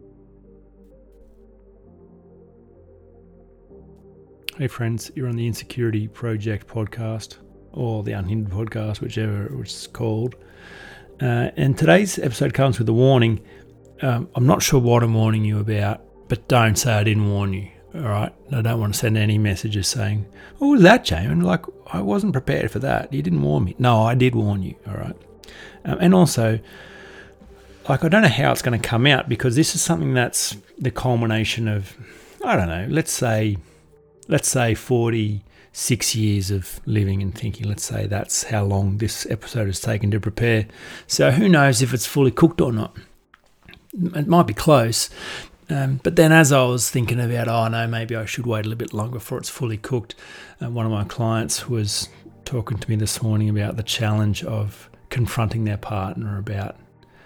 Hey friends, you're on the Insecurity Project podcast, or the Unhindered podcast, whichever it's called. And today's episode comes with a warning. I'm not sure what I'm warning you about, but don't say I didn't warn you, all right? I don't want to send any messages saying, what was that, Jamin? Like, I wasn't prepared for that. You didn't warn me. No, I did warn you, all right? And also, like, I don't know how it's going to come out, because this is something that's the culmination of, I don't know, let's say 46 years of living and thinking. Let's say that's how long this episode has taken to prepare. So who knows if it's fully cooked or not. It might be close. But then as I was thinking about, maybe I should wait a little bit longer before it's fully cooked, one of my clients was talking to me this morning about the challenge of confronting their partner about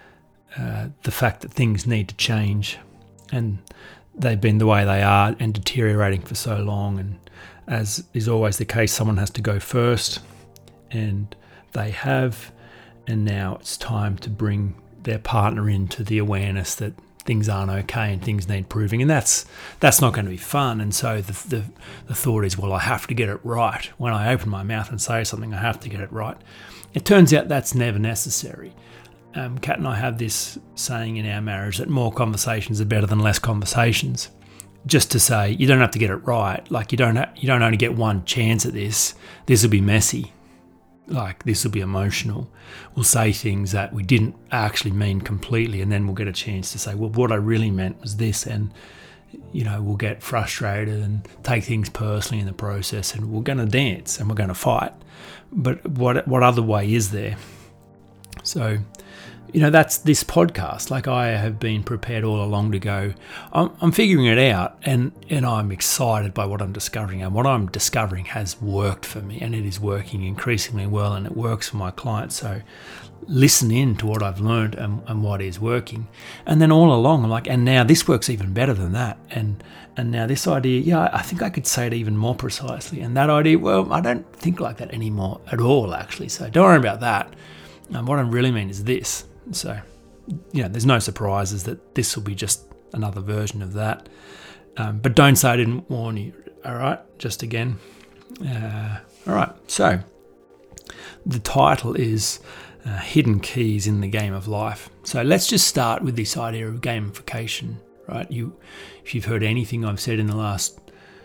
the fact that things need to change, and they've been the way they are and deteriorating for so long. And as is always the case, someone has to go first, and they have. And now it's time to bring their partner into the awareness that things aren't okay and things need proving. And that's not going to be fun. And so the thought is, well, I have to get it right. When I open my mouth and say something, I have to get it right. It turns out that's never necessary. Kat and I have this saying in our marriage that more conversations are better than less conversations. Just to say, you don't have to get it right. Like, you don't only get one chance at this. This will be messy. Like, this will be emotional. We'll say things that we didn't actually mean completely, and then we'll get a chance to say, well, what I really meant was this. And, we'll get frustrated and take things personally in the process, and we're going to dance and we're going to fight. But what other way is there? So, that's this podcast. Like, I have been prepared all along to go, I'm figuring it out, and I'm excited by what I'm discovering. And what I'm discovering has worked for me, and it is working increasingly well, and it works for my clients. So listen in to what I've learned and what is working. And then all along, I'm like, and now this works even better than that. And now this idea, I think I could say it even more precisely. And that idea, well, I don't think like that anymore at all, actually. So don't worry about that. What I really mean is this. So, there's no surprises that this will be just another version of that. But don't say I didn't warn you, all right? Just again. All right, so the title is Hidden Keys in the Game of Life. So let's just start with this idea of gamification, right? If you've heard anything I've said in the last,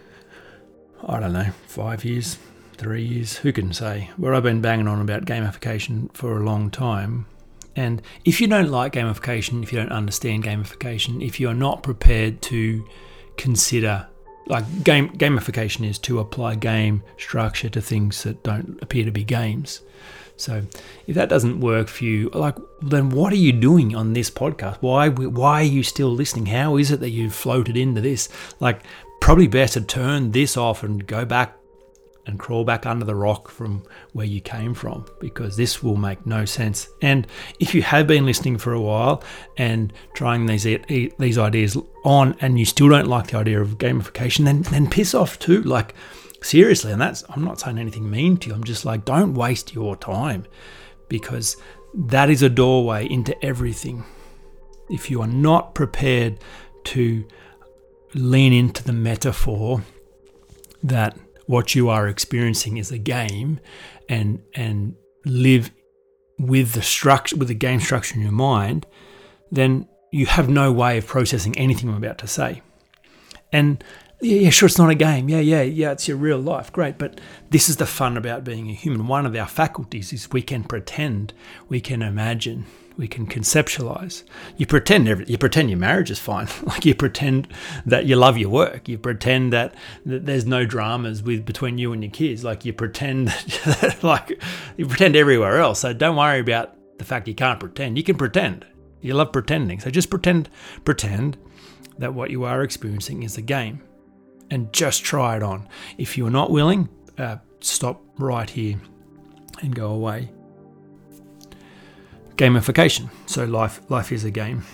5 years, 3 years, who can say? Where I've been banging on about gamification for a long time. And if you don't like gamification, if you don't understand gamification, if you're not prepared to consider, like, gamification is to apply game structure to things that don't appear to be games. So if that doesn't work for you, like, then what are you doing on this podcast? Why are you still listening? How is it that you've floated into this? Like, probably better turn this off and go back and crawl back under the rock from where you came from, because this will make no sense. And if you have been listening for a while and trying these ideas on, and you still don't like the idea of gamification, then piss off too. Like, seriously, and I'm not saying anything mean to you. I'm just like, don't waste your time, because that is a doorway into everything. If you are not prepared to lean into the metaphor that what you are experiencing is a game, and live with the game structure in your mind, then you have no way of processing anything I'm about to say. And yeah, sure, it's not a game. Yeah, it's your real life. Great. But this is the fun about being a human. One of our faculties is we can pretend, we can imagine, we can conceptualize. You pretend your marriage is fine. Like, you pretend that you love your work. You pretend that there's no dramas between you and your kids. Like, you pretend you pretend everywhere else. So don't worry about the fact you can't pretend. You can pretend. You love pretending. So just pretend that what you are experiencing is a game, and just try it on. If you're not willing, stop right here and go away. Gamification. So life is a game.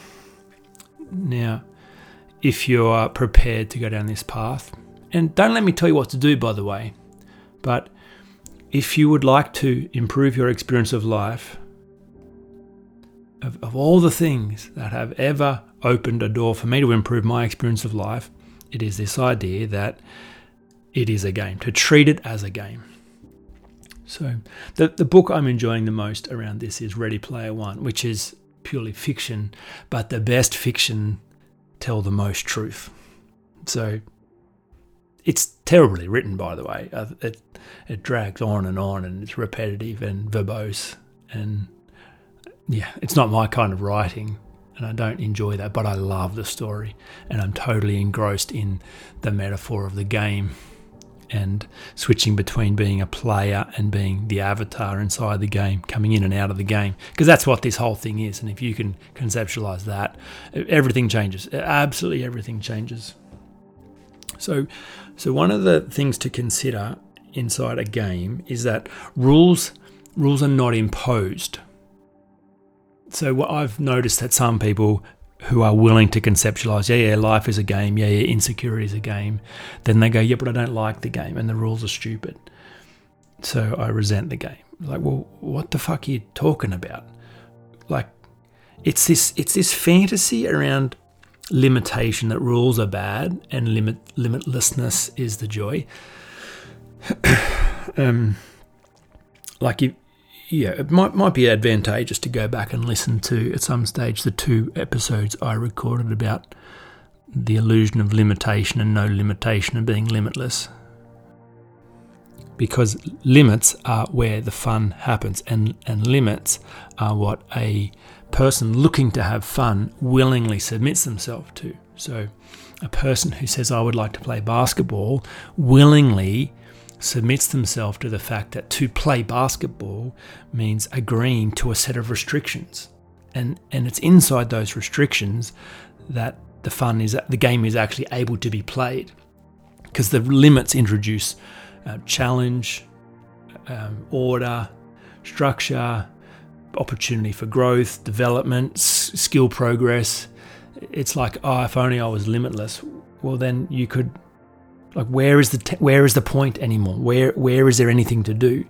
Now, if you are prepared to go down this path, and don't let me tell you what to do, by the way, but if you would like to improve your experience of life, of all the things that have ever opened a door for me to improve my experience of life, it is this idea that it is a game, to treat it as a game. So the book I'm enjoying the most around this is Ready Player One, which is purely fiction, but the best fiction tell the most truth. So it's terribly written, by the way. It drags on and it's repetitive and verbose. And yeah, it's not my kind of writing and I don't enjoy that, but I love the story and I'm totally engrossed in the metaphor of the game and switching between being a player and being the avatar inside the game, coming in and out of the game, because that's what this whole thing is. And if you can conceptualize that, everything changes. Absolutely everything changes. So one of the things to consider inside a game is that rules are not imposed. So what I've noticed that some people who are willing to conceptualize, yeah, life is a game, yeah, insecurity is a game, then they go, yeah, but I don't like the game and the rules are stupid, so I resent the game. Like, well, what the fuck are you talking about? Like, it's this fantasy around limitation, that rules are bad and limitlessness is the joy. It might be advantageous to go back and listen to, at some stage, the 2 episodes I recorded about the illusion of limitation and no limitation and being limitless. Because limits are where the fun happens, and limits are what a person looking to have fun willingly submits themselves to. So a person who says, I would like to play basketball, willingly submits themselves to the fact that to play basketball means agreeing to a set of restrictions, and it's inside those restrictions that the game is actually able to be played, because the limits introduce challenge, order, structure, opportunity for growth, development, skill progress. It's like, if only I was limitless. Well, then you could. Like, where is the point anymore? Where is there anything to do?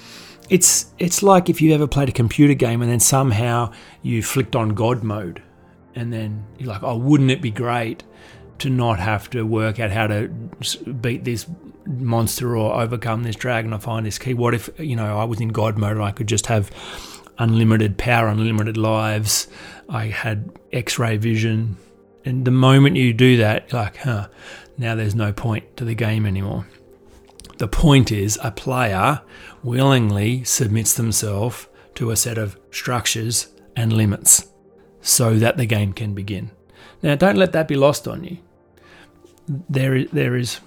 It's like if you ever played a computer game and then somehow you flicked on God mode, and then you're like, wouldn't it be great to not have to work out how to beat this monster or overcome this dragon or find this key? What if I was in God mode and I could just have unlimited power, unlimited lives? I had X-ray vision, and the moment you do that, you're like, now there's no point to the game anymore. The point is a player willingly submits themselves to a set of structures and limits so that the game can begin. Now, don't let that be lost on you. There is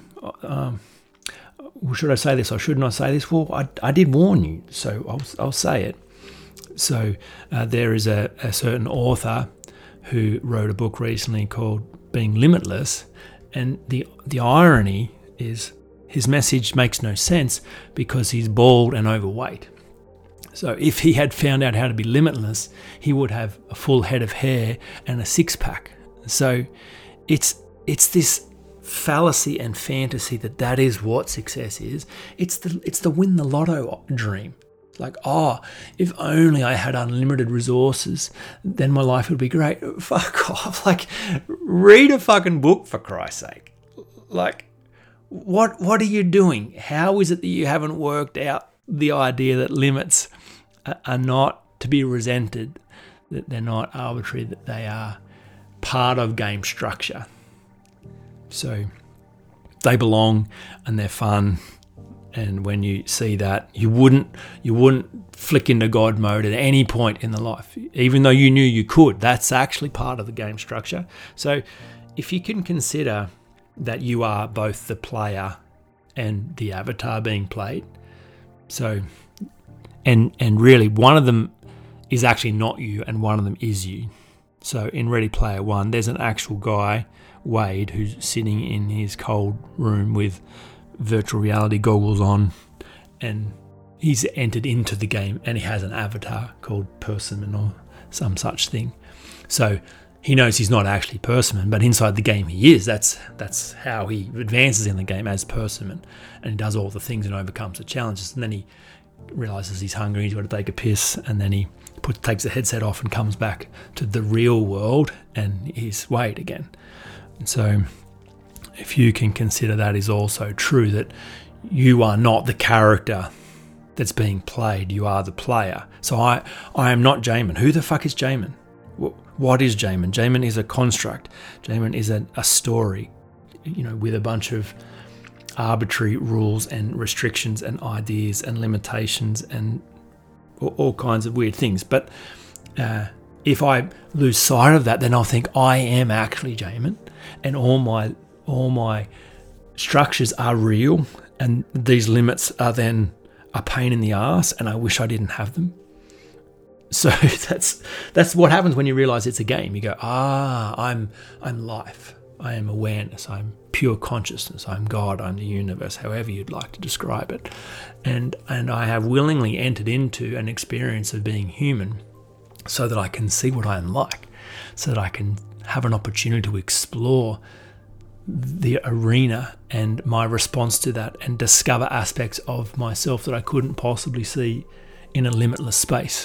should I say this or shouldn't I say this? Well, I did warn you, so I'll say it. So there is a certain author who wrote a book recently called Being Limitless, and the irony is his message makes no sense because he's bald and overweight. So if he had found out how to be limitless, he would have a full head of hair and a six-pack. So it's this fallacy and fantasy that is what success is. It's the win the lotto dream. Like, if only I had unlimited resources, then my life would be great. Fuck off. Like, read a fucking book, for Christ's sake. Like, what are you doing? How is it that you haven't worked out the idea that limits are not to be resented, that they're not arbitrary, that they are part of game structure? So they belong and they're fun. And when you see that, you wouldn't flick into God mode at any point in the life, even though you knew you could. That's actually part of the game structure. So if you can consider that you are both the player and the avatar being played, so and really one of them is actually not you and one of them is you. So in Ready Player One, there's an actual guy, Wade, who's sitting in his cold room with virtual reality goggles on, and he's entered into the game and he has an avatar called Persimmon or some such thing. So he knows he's not actually Persimmon, but inside the game he is. That's how he advances in the game, as Persimmon, and he does all the things and overcomes the challenges. And then he realizes he's hungry, he's got to take a piss, and then he takes the headset off and comes back to the real world and is Wade again. And so if you can consider that is also true, that you are not the character that's being played, you are the player. So I am not Jamin. Who the fuck is Jamin? What is Jamin? Jamin is a construct. Jamin is a story, with a bunch of arbitrary rules and restrictions and ideas and limitations and all kinds of weird things. But if I lose sight of that, then I'll think I am actually Jamin, and all my structures are real, and these limits are then a pain in the ass, and I wish I didn't have them. So that's what happens when you realize it's a game. You go, I'm life. I am awareness. I'm pure consciousness. I'm God. I'm the universe, however you'd like to describe it. And I have willingly entered into an experience of being human so that I can see what I am like, so that I can have an opportunity to explore the arena and my response to that and discover aspects of myself that I couldn't possibly see in a limitless space.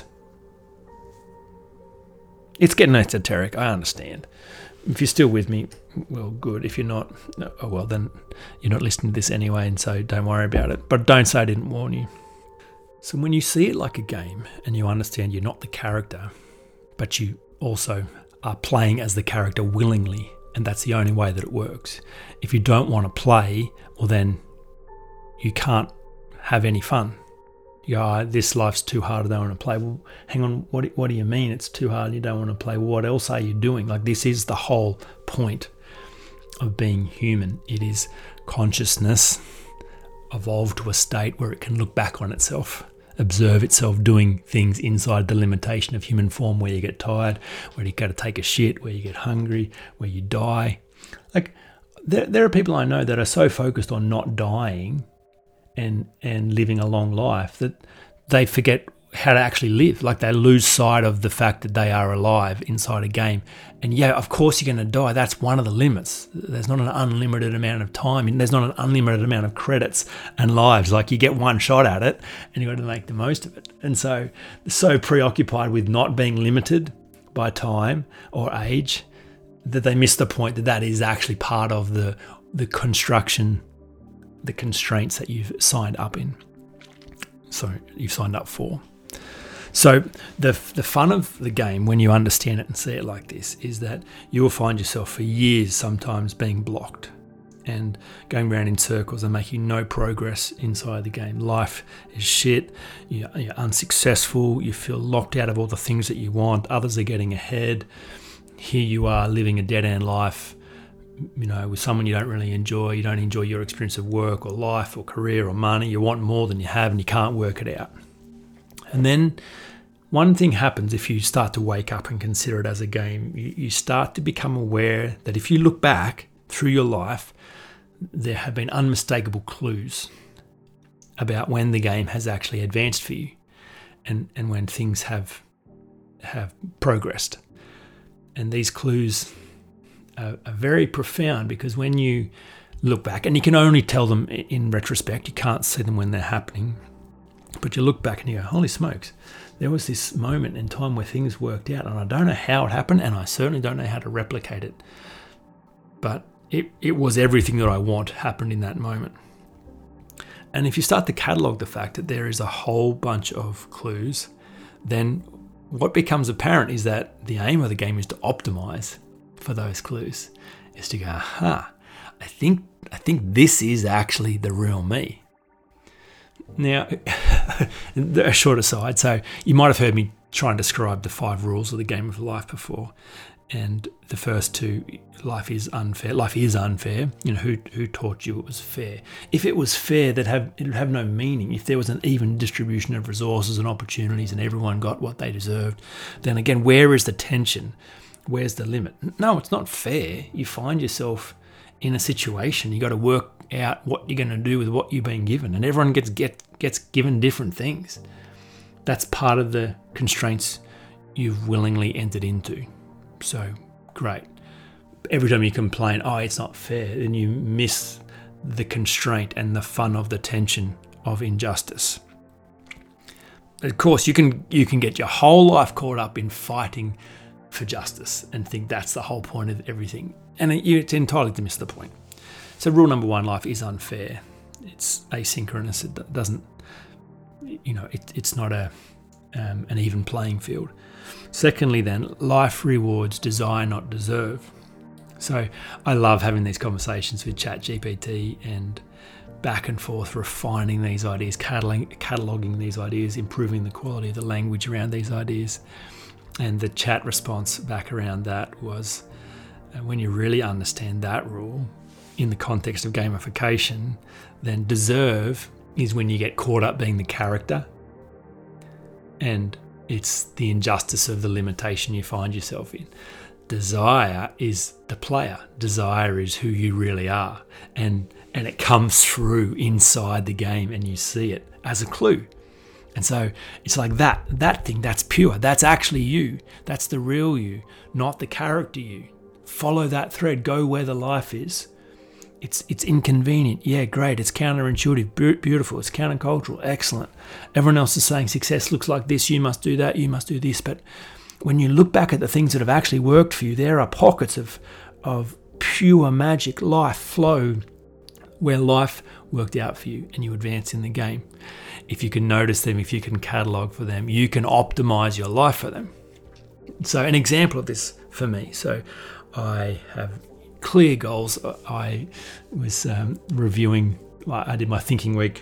It's getting esoteric, I understand. If you're still with me, well, good. If you're not, oh well, then you're not listening to this anyway, and so don't worry about it. But don't say I didn't warn you. So when you see it like a game and you understand you're not the character, but you also are playing as the character willingly, and that's the only way that it works. If you don't want to play, well then you can't have any fun. You go, this life's too hard, I don't want to play. Well, hang on, what do you mean it's too hard and you don't want to play? Well, what else are you doing? Like, this is the whole point of being human. It is consciousness evolved to a state where it can look back on itself, observe itself doing things inside the limitation of human form, where you get tired, where you got to take a shit, where you get hungry, where you die. Like, there are people I know that are so focused on not dying and living a long life that they forget how to actually live. Like, they lose sight of the fact that they are alive inside a game. And yeah, of course you're going to die. That's one of the limits. There's not an unlimited amount of time, and there's not an unlimited amount of credits and lives. Like, you get one shot at it and you've got to make the most of it. And so preoccupied with not being limited by time or age that they miss the point that is actually part of the construction, the constraints that you've signed up in. So you've signed up for. So the fun of the game, when you understand it and see it like this, is that you will find yourself for years sometimes being blocked and going around in circles and making no progress inside the game. Life is shit. You're unsuccessful. You feel locked out of all the things that you want. Others are getting ahead. Here you are living a dead-end life, with someone you don't really enjoy. You don't enjoy your experience of work or life or career or money. You want more than you have and you can't work it out. And then one thing happens if you start to wake up and consider it as a game. You start to become aware that if you look back through your life, there have been unmistakable clues about when the game has actually advanced for you and when things have progressed. And these clues are very profound, because when you look back, and you can only tell them in retrospect, you can't see them when they're happening, but you look back and you go, holy smokes, there was this moment in time where things worked out, and I don't know how it happened, and I certainly don't know how to replicate it, but it was everything that I want happened in that moment. And if you start to catalogue the fact that there is a whole bunch of clues, then what becomes apparent is that the aim of the game is to optimize for those clues, is to go, aha, I think this is actually the real me. Now, a short aside, so you might have heard me try and describe the 5 rules of the game of life before, and the first 2, life is unfair. Life is unfair. Who taught you it was fair? If it was fair, it would have no meaning. If there was an even distribution of resources and opportunities and everyone got what they deserved, then again, where is the tension? Where's the limit? No, it's not fair. You find yourself in a situation, you got to work out what you're going to do with what you've been given, and everyone gets given different things. That's part of the constraints you've willingly entered into. So great. Every time you complain, it's not fair, then you miss the constraint and the fun of the tension of injustice. of course, you can get your whole life caught up in fighting for justice and think that's the whole point of everything. And it's entirely to miss the point. So rule number one, life is unfair. It's asynchronous. It doesn't, it's not an even playing field. Secondly, then, life rewards desire, not deserve. So I love having these conversations with ChatGPT and back and forth, refining these ideas, cataloging these ideas, improving the quality of the language around these ideas. And the chat response back around that was, when you really understand that rule in the context of gamification, then deserve is when you get caught up being the character, and it's the injustice of the limitation you find yourself in. Desire is the player. Desire is who you really are. And it comes through inside the game, and you see it as a clue. And so it's like that thing, that's pure. That's actually you. That's the real you, not the character you. Follow that thread. Go where the life is. It's inconvenient. Yeah, great. It's counterintuitive. Beautiful. It's countercultural. Excellent. Everyone else is saying success looks like this. You must do that. You must do this. But when you look back at the things that have actually worked for you, there are pockets of pure magic, life flow, where life worked out for you and you advance in the game. If you can notice them, if you can catalog for them, you can optimize your life for them. So an example of this for me. So I have clear goals. I was reviewing. I did my thinking week.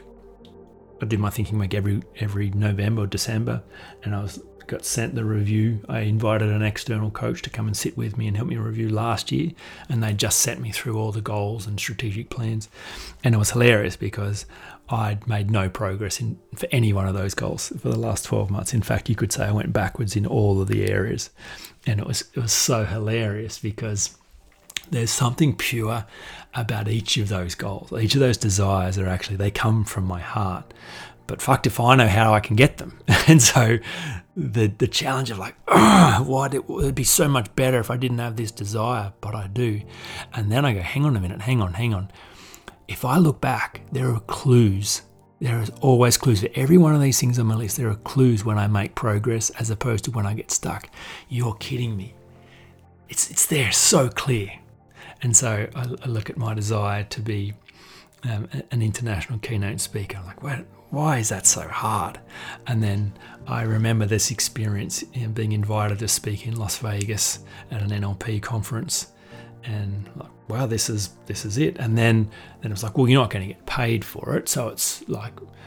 Every November or December, and got sent the review. I invited an external coach to come and sit with me and help me review last year, and they just sent me through all the goals and strategic plans. And it was hilarious because I'd made no progress for any one of those goals for the last 12 months. In fact, you could say I went backwards in all of the areas. And it was so hilarious because there's something pure about each of those goals. Each of those desires they come from my heart. But fucked if I know how I can get them. And so the challenge of it'd be so much better if I didn't have this desire, but I do. And then I go, hang on a minute, hang on. If I look back, there are clues. There is always clues for every one of these things on my list. There are clues when I make progress as opposed to when I get stuck. You're kidding me. It's there, so clear. And so I look at my desire to be an international keynote speaker. I'm like, why is that so hard? And then I remember this experience in being invited to speak in Las Vegas at an NLP conference, and like, wow, this is it. And then it was like, well, you're not going to get paid for it, so it's like,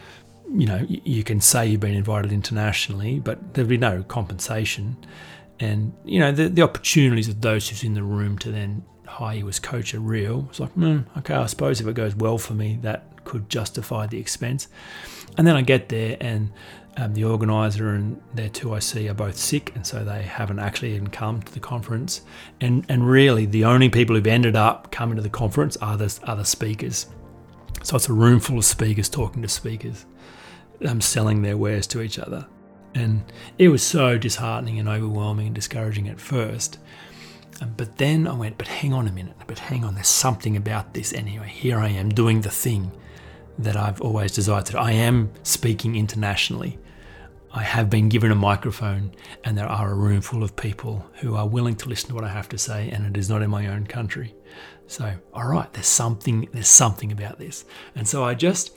you can say you've been invited internationally, but there'll be no compensation. And the opportunities of those who's in the room to then hire you as coach are real. It's like, okay, I suppose if it goes well for me, that could justify the expense. And then I get there, and the organizer and their 2IC are both sick, and so they haven't actually even come to the conference. And really, the only people who've ended up coming to the conference are the speakers. So it's a room full of speakers talking to speakers, selling their wares to each other. And it was so disheartening and overwhelming and discouraging at first. But then I went, but hang on a minute, there's something about this anyway. Here I am doing the thing that I've always desired to do. I am speaking internationally. I have been given a microphone, and there are a room full of people who are willing to listen to what I have to say, and it is not in my own country. So, all right, there's something about this. And so I just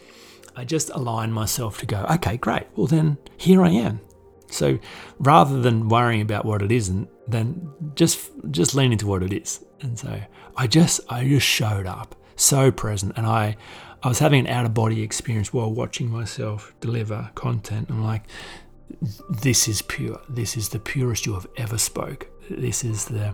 align myself to go, okay, great. Well, then here I am. So rather than worrying about what it isn't, then just lean into what it is. And so I just showed up, so present, and I was having an out-of-body experience while watching myself deliver content. I'm like, this is pure. This is the purest you have ever spoke. This is the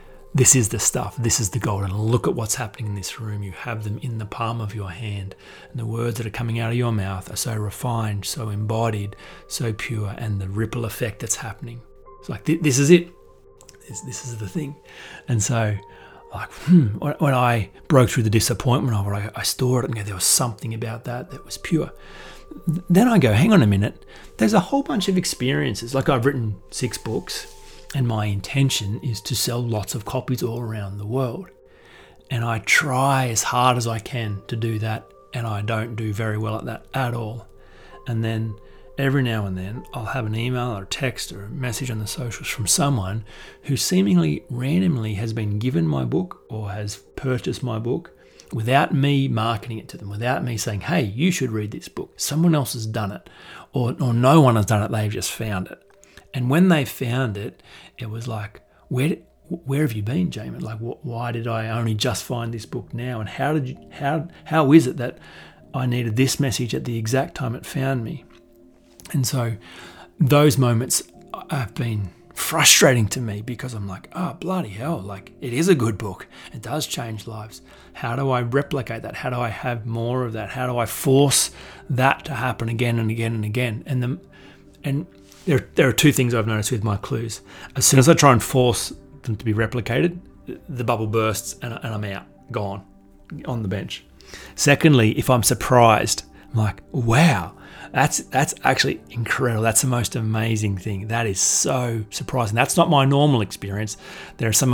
stuff. This is the gold. And look at what's happening in this room. You have them in the palm of your hand. And the words that are coming out of your mouth are so refined, so embodied, so pure. And the ripple effect that's happening. It's like, this is it. This is the thing. And so, like, when I broke through the disappointment of it, I saw it and go, there was something about that was pure. Then I go, hang on a minute. There's a whole bunch of experiences. Like, I've written 6 books. And my intention is to sell lots of copies all around the world. And I try as hard as I can to do that. And I don't do very well at that at all. And then every now and then I'll have an email or a text or a message on the socials from someone who seemingly randomly has been given my book or has purchased my book without me marketing it to them, without me saying, hey, you should read this book. Someone else has done it, or no one has done it. They've just found it. And when they found it, it was like, where have you been, Jamin? Like, why did I only just find this book now? And how is it that I needed this message at the exact time it found me? And so those moments have been frustrating to me because I'm like, oh, bloody hell, like it is a good book. It does change lives. How do I replicate that? How do I have more of that? How do I force that to happen again and again and again? And there are two things I've noticed with my clues. As soon as I try and force them to be replicated, the bubble bursts and I'm out, gone, on the bench. Secondly, if I'm surprised, I'm like, wow, that's actually incredible. That's the most amazing thing. That is so surprising. That's not my normal experience. There are some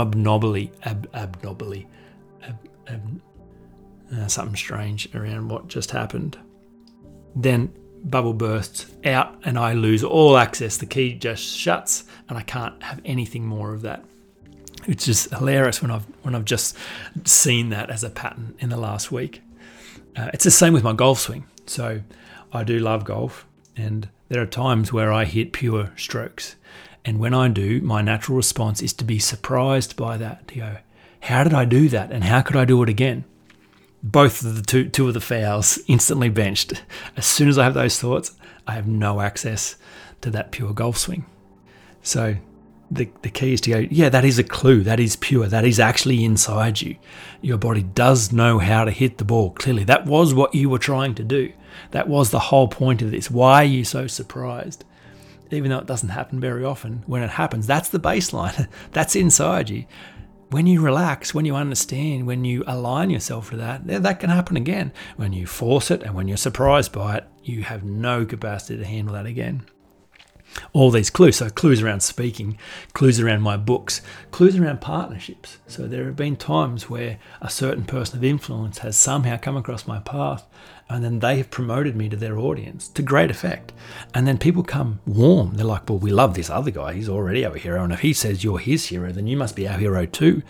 something strange around what just happened. Then bubble bursts out and I lose all access. The key just shuts and I can't have anything more of that. It's just hilarious when I've just seen that as a pattern in the last week. It's the same with my golf swing. So I do love golf, and there are times where I hit pure strokes. And when I do, my natural response is to be surprised by that, to go, how did I do that? And how could I do it again? Both of the two of the fouls instantly benched. As soon as I have those thoughts, I have no access to that pure golf swing. So the key is to go, yeah, that is a clue. That is pure. That is actually inside you. Your body does know how to hit the ball. Clearly, that was what you were trying to do. That was the whole point of this. Why are you so surprised? Even though it doesn't happen very often, when it happens, that's the baseline. That's inside you. When you relax, when you understand, when you align yourself to that can happen again. When you force it and when you're surprised by it, you have no capacity to handle that again. All these clues, so clues around speaking, clues around my books, clues around partnerships. So there have been times where a certain person of influence has somehow come across my path and then they have promoted me to their audience to great effect. And then people come warm. They're like, well, we love this other guy. He's already our hero. And if he says you're his hero, then you must be our hero too.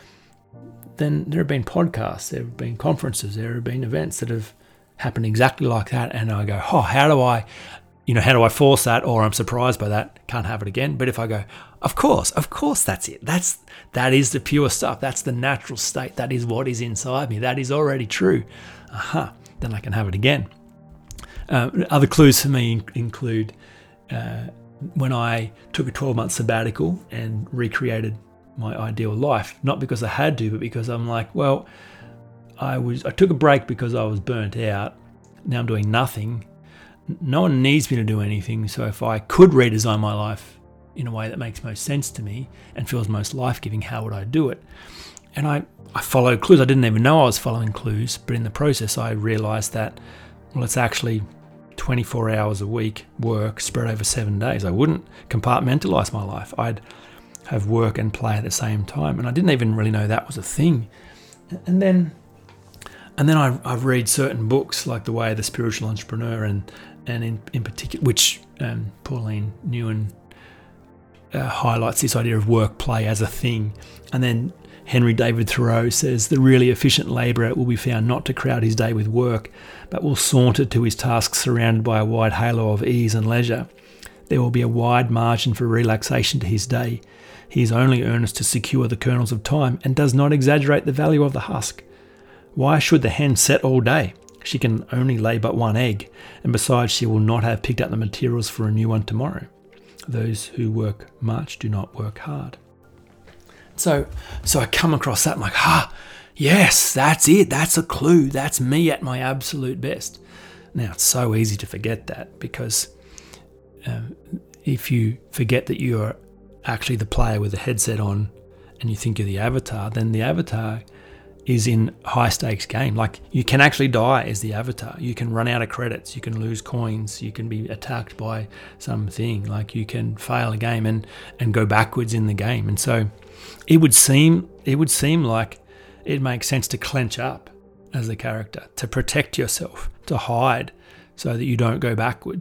Then there have been podcasts, there have been conferences, there have been events that have happened exactly like that. And I go, oh, how do I force that? Or I'm surprised by that, can't have it again. But if I go, of course, that's it. That is the pure stuff. That's the natural state. That is what is inside me. That is already true. Then I can have it again. Other clues for me include when I took a 12-month sabbatical and recreated my ideal life, not because I had to, but because I'm like, well, I took a break because I was burnt out. Now I'm doing nothing. No one needs me to do anything. So if I could redesign my life in a way that makes most sense to me and feels most life-giving, how would I do it? And I followed clues. I didn't even know I was following clues, but in the process I realized that, well, it's actually 24 hours a week work spread over 7 days. I wouldn't compartmentalize my life. I'd have work and play at the same time. And I didn't even really know that was a thing. And then I read certain books like The Way of the Spiritual Entrepreneur and in particular, which Pauline Newen highlights this idea of work play as a thing. And then Henry David Thoreau says the really efficient labourer will be found not to crowd his day with work, but will saunter to his task surrounded by a wide halo of ease and leisure. There will be a wide margin for relaxation to his day. He is only earnest to secure the kernels of time and does not exaggerate the value of the husk. Why should the hen set all day? She can only lay but one egg, and besides she will not have picked up the materials for a new one tomorrow. Those who work much do not work hard. So I come across that, I'm like, yes, that's it. That's a clue. That's me at my absolute best. Now, it's so easy to forget that because if you forget that you're actually the player with the headset on and you think you're the avatar, then the avatar is in high stakes game. Like you can actually die as the avatar. You can run out of credits. You can lose coins. You can be attacked by something. Like you can fail a game and go backwards in the game. And so it would seem like it makes sense to clench up as a character, to protect yourself, to hide so that you don't go backwards.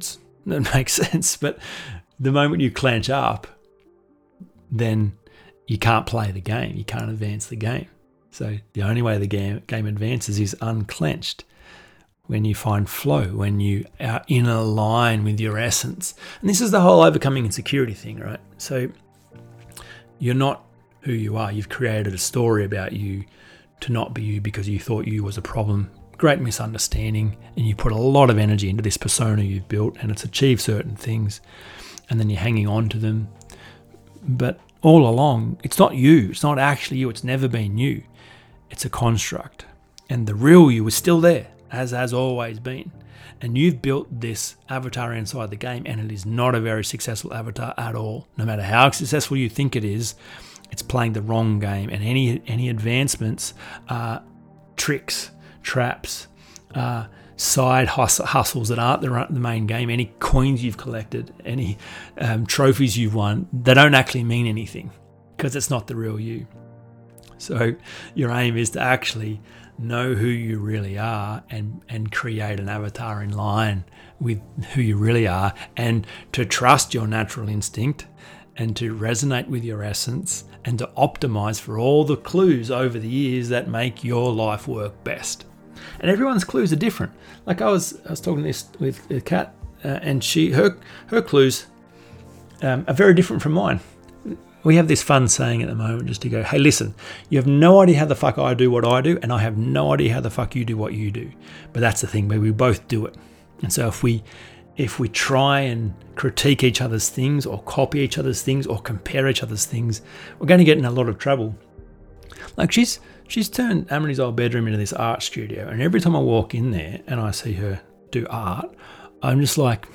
That makes sense. But the moment you clench up, then you can't play the game. You can't advance the game. So the only way the game advances is unclenched. When you find flow, when you are in a line with your essence. And this is the whole overcoming insecurity thing, right? So you're not who you are. You've created a story about you to not be you because you thought you was a problem. Great misunderstanding. And you put a lot of energy into this persona you've built, and it's achieved certain things. And then you're hanging on to them. But all along, it's not you. It's not actually you. It's never been you. It's a construct. And the real you is still there, as has always been. And you've built this avatar inside the game, and it is not a very successful avatar at all. No matter how successful you think it is, it's playing the wrong game. And any advancements are tricks, traps, side hustles that aren't the main game. Any coins you've collected, any trophies you've won, they don't actually mean anything because it's not the real you. So your aim is to actually know who you really are and create an avatar in line with who you really are, and to trust your natural instinct and to resonate with your essence and to optimize for all the clues over the years that make your life work best. And everyone's clues are different. Like I was talking this with Kat, and her clues are very different from mine. We have this fun saying at the moment just to go, hey, listen, you have no idea how the fuck I do what I do, and I have no idea how the fuck you do what you do. But that's the thing, where we both do it. And so if we try and critique each other's things or copy each other's things or compare each other's things, we're going to get in a lot of trouble. Like she's turned Amory's old bedroom into this art studio, and every time I walk in there and I see her do art, I'm just like,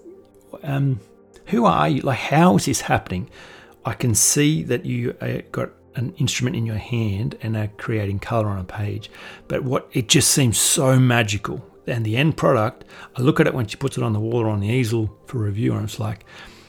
who are you? Like, how is this happening? I can see that you got an instrument in your hand and are creating colour on a page, but it just seems so magical. And the end product, I look at it when she puts it on the wall or on the easel for review, and it's like,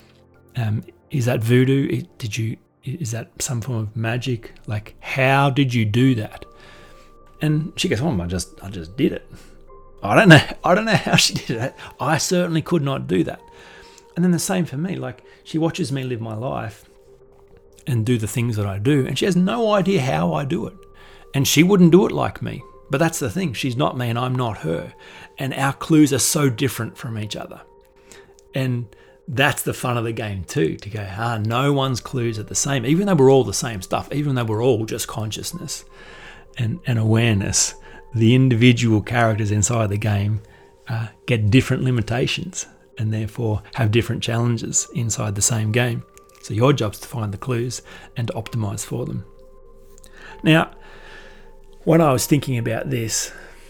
is that voodoo? Is that some form of magic? Like, how did you do that? And she goes, I just did it. I don't know how she did it. I certainly could not do that. And then the same for me. Like, she watches me live my life and do the things that I do, and she has no idea how I do it. And she wouldn't do it like me. But that's the thing. She's not me and I'm not her. And our clues are so different from each other. And that's the fun of the game too, to go, no one's clues are the same, even though we're all the same stuff, even though we're all just consciousness and awareness. The individual characters inside the game get different limitations and therefore have different challenges inside the same game. So your job's to find the clues and to optimize for them. Now, when I was thinking about this,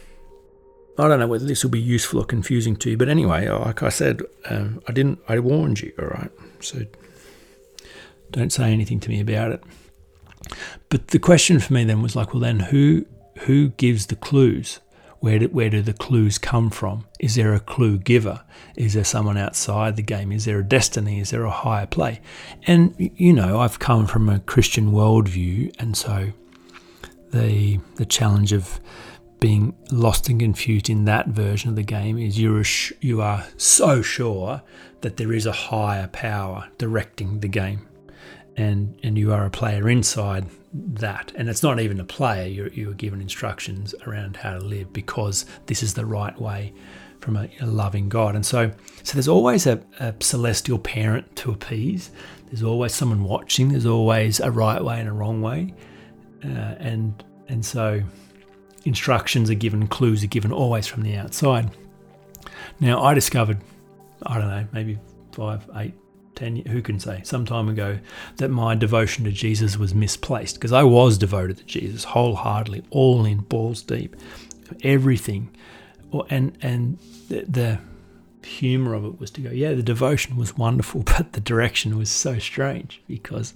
I don't know whether this will be useful or confusing to you, but anyway, like I said, I warned you, all right? So don't say anything to me about it. But the question for me then was like, well, then who gives the clues? Where do the clues come from? Is there a clue giver? Is there someone outside the game? Is there a destiny? Is there a higher play? And, I've come from a Christian worldview, and so the challenge of being lost and confused in that version of the game is you are so sure that there is a higher power directing the game, and you are a player inside that, and it's not even a player. You're given instructions around how to live because this is the right way from a loving God. And so there's always a celestial parent to appease. There's always someone watching. There's always a right way and a wrong way, and so instructions are given, clues are given always from the outside. Now, I discovered, I don't know, maybe 5, 8, 10, who can say, some time ago, that my devotion to Jesus was misplaced, because I was devoted to Jesus wholeheartedly, all in, balls deep, everything. And the humour of it was to go, yeah, the devotion was wonderful, but the direction was so strange, because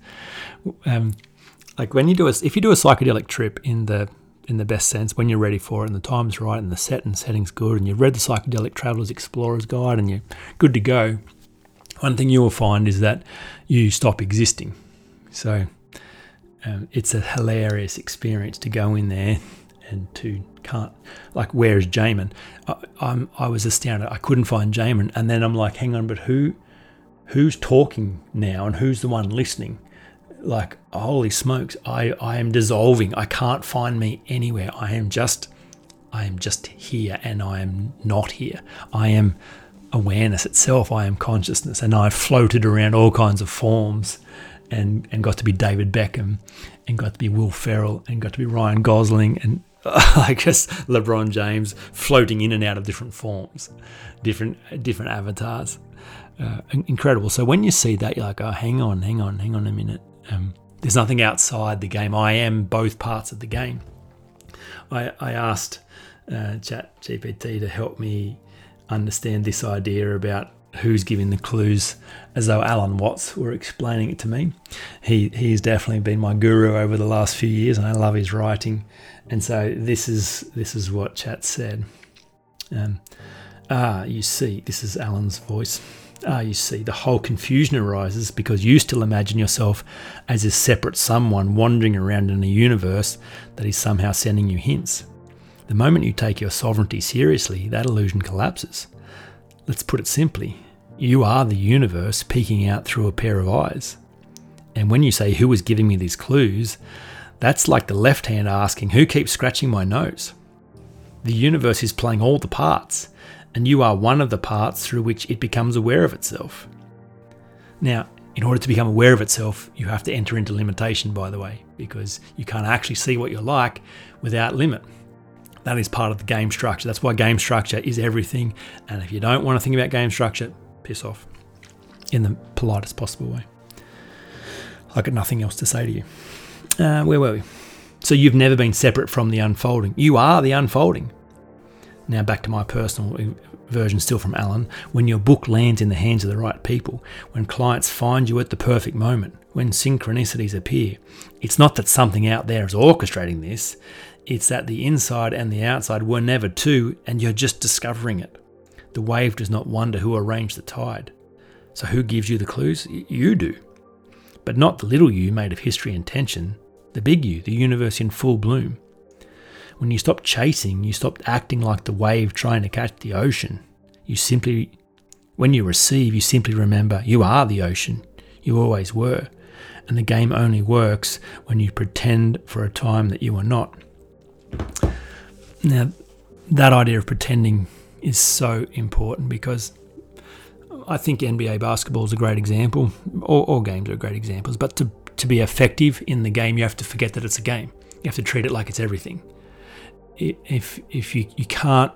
like if you do a psychedelic trip in the best sense, when you're ready for it and the time's right and the setting's good and you've read the Psychedelic Traveler's Explorer's Guide and you're good to go, one thing you will find is that you stop existing. So it's a hilarious experience to go in there and to can't, like, where is Jamin? I was astounded. I couldn't find Jamin. And then I'm like, hang on, but who's talking now and who's the one listening? Like, holy smokes, I am dissolving. I can't find me anywhere. I am just here, and I am not here. I am awareness itself. I am consciousness, and I've floated around all kinds of forms and got to be David Beckham and got to be Will Ferrell and got to be Ryan Gosling and like just LeBron James, floating in and out of different forms, different avatars. Incredible. So when you see that, you're like, oh, hang on a minute. There's nothing outside the game. I am both parts of the game. I asked ChatGPT to help me understand this idea about who's giving the clues, as though Alan Watts were explaining it to me. He's definitely been my guru over the last few years, and I love his writing. And so this is what Chat said. You see, this is Alan's voice. You see, the whole confusion arises because you still imagine yourself as a separate someone wandering around in a universe that is somehow sending you hints. The moment you take your sovereignty seriously, that illusion collapses. Let's put it simply. You are the universe peeking out through a pair of eyes. And when you say, who is giving me these clues, that's like the left hand asking, who keeps scratching my nose? The universe is playing all the parts, and you are one of the parts through which it becomes aware of itself. Now, in order to become aware of itself, you have to enter into limitation, by the way, because you can't actually see what you're like without limit. That is part of the game structure. That's why game structure is everything. And if you don't want to think about game structure, piss off in the politest possible way. I've got nothing else to say to you. Where were we? So you've never been separate from the unfolding. You are the unfolding. Now back to my personal version, still from Alan. When your book lands in the hands of the right people, when clients find you at the perfect moment, when synchronicities appear, it's not that something out there is orchestrating this. It's that the inside and the outside were never two, and you're just discovering it. The wave does not wonder who arranged the tide. So who gives you the clues? You do. But not the little you made of history and tension, the big you, the universe in full bloom. When you stop chasing, you stop acting like the wave trying to catch the ocean. When you receive, you simply remember you are the ocean. You always were. And the game only works when you pretend for a time that you are not. Now, that idea of pretending is so important because I think NBA basketball is a great example. All games are great examples. But to be effective in the game, you have to forget that it's a game. You have to treat it like it's everything. If you can't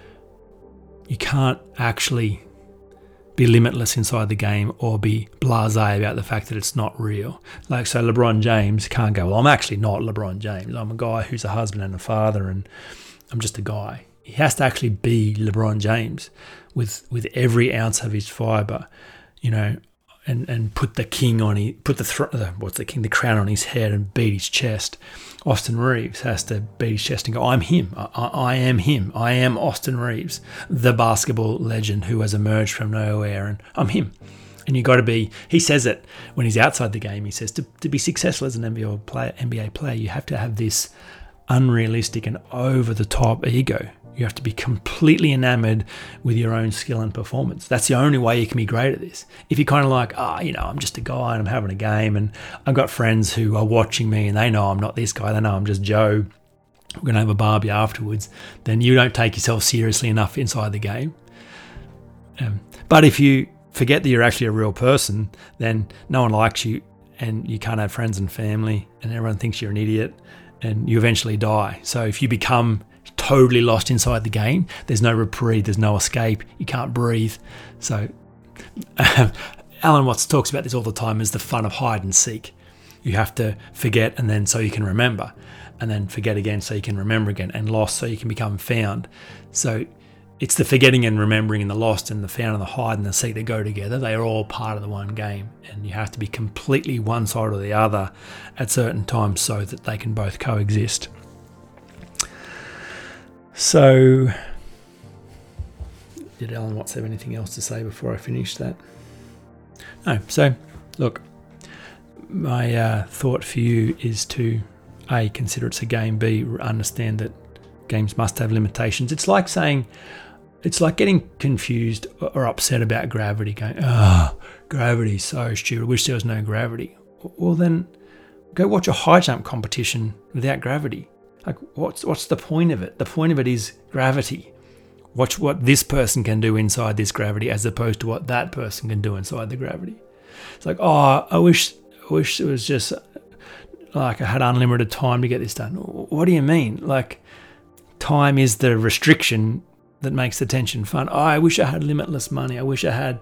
actually be limitless inside the game or be blasé about the fact that it's not real. Like, so LeBron James can't go, well, I'm actually not LeBron James. I'm a guy who's a husband and a father, and I'm just a guy. He has to actually be LeBron James with every ounce of his fibre, and put the king on the crown on his head and beat his chest. Austin Reeves has to beat his chest and go, I'm him. I am him. I am Austin Reeves, the basketball legend who has emerged from nowhere, and I'm him. And you got to be, he says it when he's outside the game, he says to be successful as an NBA player, you have to have this unrealistic and over-the-top ego. You have to be completely enamored with your own skill and performance. That's the only way you can be great at this. If you're kind of like, I'm just a guy and I'm having a game and I've got friends who are watching me and they know I'm not this guy, they know I'm just Joe, we're going to have a barbie afterwards, then you don't take yourself seriously enough inside the game. But if you forget that you're actually a real person, then no one likes you and you can't have friends and family and everyone thinks you're an idiot and you eventually die. So if you become totally lost inside the game, there's no reprieve, there's no escape, you can't breathe. So Alan Watts talks about this all the time as the fun of hide and seek. You have to forget and then so you can remember, and then forget again so you can remember again, and lost so you can become found. So it's the forgetting and remembering and the lost and the found and the hide and the seek that go together. They are all part of the one game, and you have to be completely one side or the other at certain times so that they can both coexist. So, did Alan Watts have anything else to say before I finish that? No. So, look, my thought for you is to A, consider it's a game, B, understand that Games must have limitations. It's like getting confused or upset about gravity, going, gravity's so stupid, I wish there was no gravity. Well, then go watch a high jump competition without gravity. Like, what's the point of it? The point of it is gravity. Watch what this person can do inside this gravity as opposed to what that person can do inside the gravity. It's like, I wish it was just like I had unlimited time to get this done. What do you mean? Like, time is the restriction that makes the tension fun. I wish I had limitless money. I wish I had,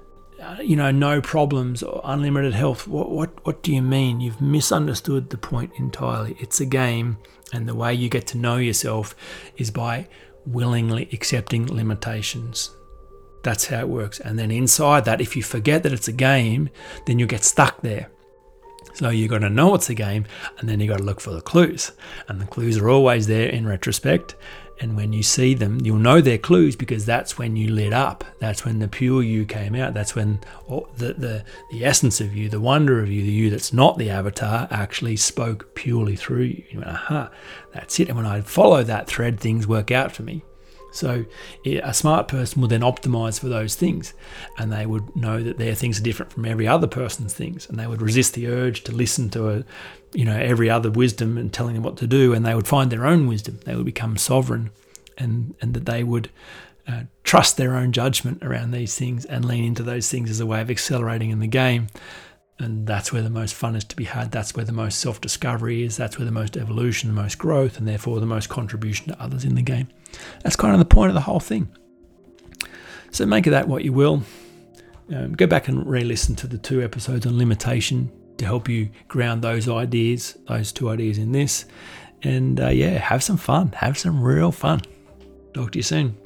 no problems or unlimited health. What do you mean? You've misunderstood the point entirely. It's a game, and the way you get to know yourself is by willingly accepting limitations. That's how it works. And then inside that, if you forget that it's a game, then you get stuck there. So you got to know it's a game, and then you got to look for the clues. And the clues are always there in retrospect. And when you see them, you'll know they're clues because that's when you lit up. That's when the pure you came out. That's when the essence of you, the wonder of you, the you that's not the avatar, actually spoke purely through you. You went, aha, that's it. And when I follow that thread, things work out for me. So a smart person will then optimize for those things, and they would know that their things are different from every other person's things, and they would resist the urge to listen to every other wisdom and telling them what to do, and they would find their own wisdom. They would become sovereign, and that they would trust their own judgment around these things and lean into those things as a way of accelerating in the game. And that's where the most fun is to be had. That's where the most self-discovery is. That's where the most evolution, the most growth, and therefore the most contribution to others in the game. That's kind of the point of the whole thing. So make of that what you will. Go back and re-listen to the 2 episodes on limitation to help you ground those 2 ideas in this. And have some fun. Have some real fun. Talk to you soon.